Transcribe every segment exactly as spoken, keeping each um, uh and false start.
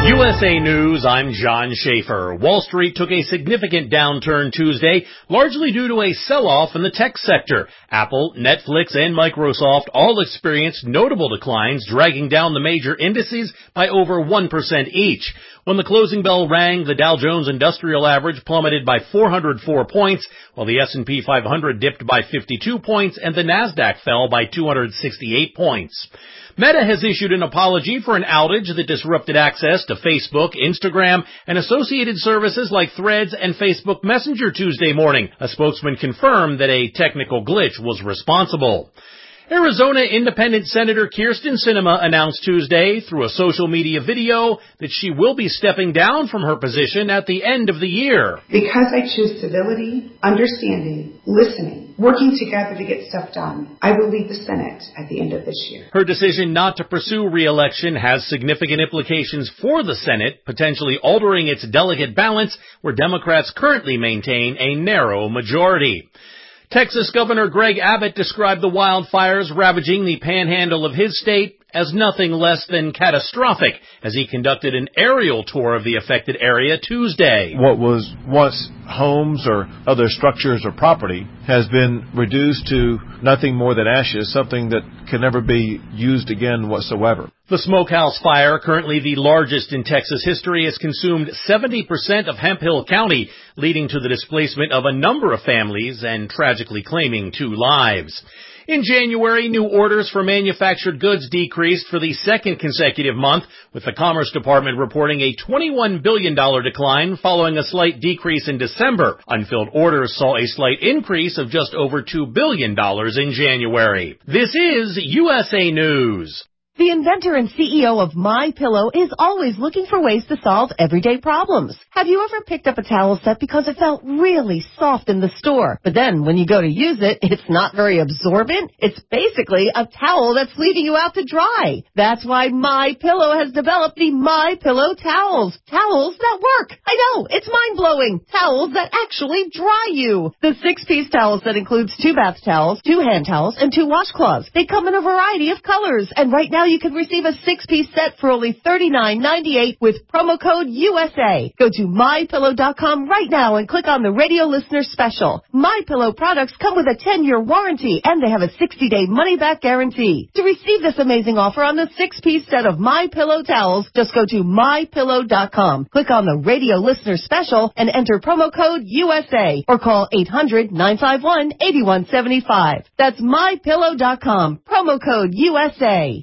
U S A News, I'm John Schaefer. Wall Street took a significant downturn Tuesday, largely due to a sell-off in the tech sector. Apple, Netflix, and Microsoft all experienced notable declines, dragging down the major indices by over one percent each. When the closing bell rang, the Dow Jones Industrial Average plummeted by four hundred four points, while the S and P five hundred dipped by fifty-two points, and the Nasdaq fell by two hundred sixty-eight points. Meta has issued an apology for an outage that disrupted access to Facebook, Instagram, and associated services like Threads and Facebook Messenger Tuesday morning. A spokesman confirmed that a technical glitch was responsible. Arizona Independent Senator Kyrsten Sinema announced Tuesday through a social media video that she will be stepping down from her position at the end of the year. Because I choose civility, understanding, listening, working together to get stuff done, I will leave the Senate at the end of this year. Her decision not to pursue re-election has significant implications for the Senate, potentially altering its delegate balance, where Democrats currently maintain a narrow majority. Texas Governor Greg Abbott described the wildfires ravaging the panhandle of his state as nothing less than catastrophic as he conducted an aerial tour of the affected area Tuesday. What was once homes or other structures or property has been reduced to nothing more than ashes, something that can never be used again whatsoever. The Smokehouse Fire, currently the largest in Texas history, has consumed seventy percent of Hemphill County, leading to the displacement of a number of families and tragically claiming two lives. In January, new orders for manufactured goods decreased for the second consecutive month, with the Commerce Department reporting a twenty-one billion dollars decline following a slight decrease in December. Unfilled orders saw a slight increase of just over two billion dollars in January. This is U S A News. The inventor and C E O of MyPillow is always looking for ways to solve everyday problems. Have you ever picked up a towel set because it felt really soft in the store, but then when you go to use it, it's not very absorbent? It's basically a towel that's leaving you out to dry. That's why MyPillow has developed the MyPillow towels. Towels that work. I know, it's mind-blowing. Towels that actually dry you. The six-piece towel set includes two bath towels, two hand towels, and two washcloths. They come in a variety of colors, and right now you can receive a six-piece set for only thirty-nine ninety-eight with promo code U S A. Go to my pillow dot com right now and click on the radio listener special. MyPillow products come with a ten-year warranty, and they have a sixty-day money-back guarantee. To receive this amazing offer on the six-piece set of MyPillow towels, just go to my pillow dot com. Click on the radio listener special and enter promo code U S A or call eight hundred nine five one eight one seven five. That's my pillow dot com. Promo code U S A.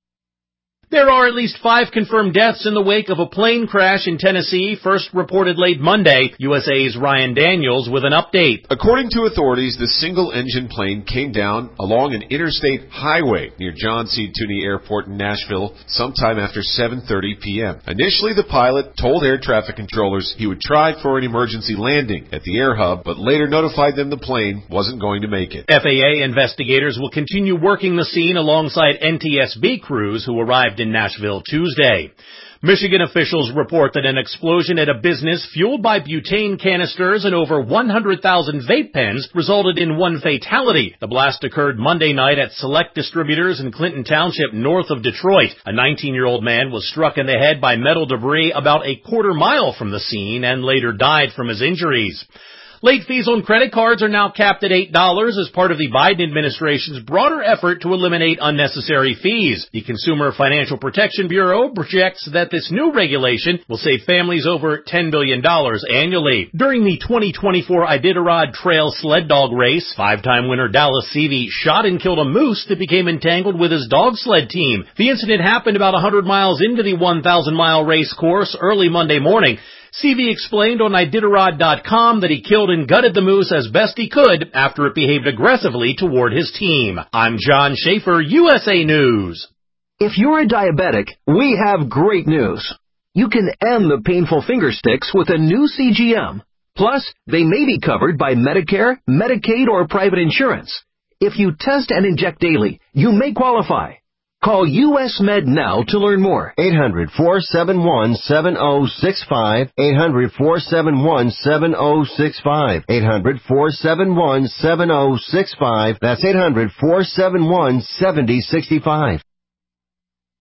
There are at least five confirmed deaths in the wake of a plane crash in Tennessee, first reported late Monday. U S A's Ryan Daniels with an update. According to authorities, the single-engine plane came down along an interstate highway near John C. Tooney Airport in Nashville sometime after seven thirty p.m. Initially, the pilot told air traffic controllers he would try for an emergency landing at the air hub, but later notified them the plane wasn't going to make it. F A A investigators will continue working the scene alongside N T S B crews who arrived in Nashville Tuesday. Michigan officials report that an explosion at a business fueled by butane canisters and over one hundred thousand vape pens resulted in one fatality. The blast occurred Monday night at Select Distributors in Clinton Township, north of Detroit. A nineteen-year-old man was struck in the head by metal debris about a quarter mile from the scene and later died from his injuries. Late fees on credit cards are now capped at eight dollars as part of the Biden administration's broader effort to eliminate unnecessary fees. The Consumer Financial Protection Bureau projects that this new regulation will save families over ten billion dollars annually. During the twenty twenty-four Iditarod Trail Sled Dog Race, five-time winner Dallas Seavey shot and killed a moose that became entangled with his dog sled team. The incident happened about one hundred miles into the one thousand mile race course early Monday morning. Seavey explained on Iditarod dot com that he killed and gutted the moose as best he could after it behaved aggressively toward his team. I'm John Schaefer, U S A News. If you're a diabetic, we have great news. You can end the painful finger sticks with a new C G M. Plus, they may be covered by Medicare, Medicaid, or private insurance. If you test and inject daily, you may qualify. Call U S Med now to learn more. eight hundred four seven one seven zero six five. eight hundred four seven one seven zero six five. eight hundred four seven one seven zero six five. That's eight hundred four seven one seven zero six five.